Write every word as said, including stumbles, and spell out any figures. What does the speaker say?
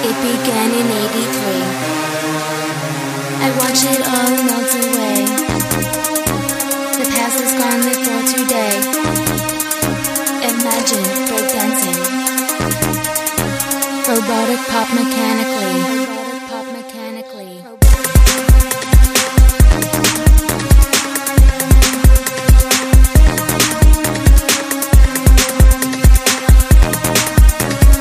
It began in eighty-three. I watch it all melt away. The past is gone, live for today. Imagine breakdancing. Robotic pop mechanically.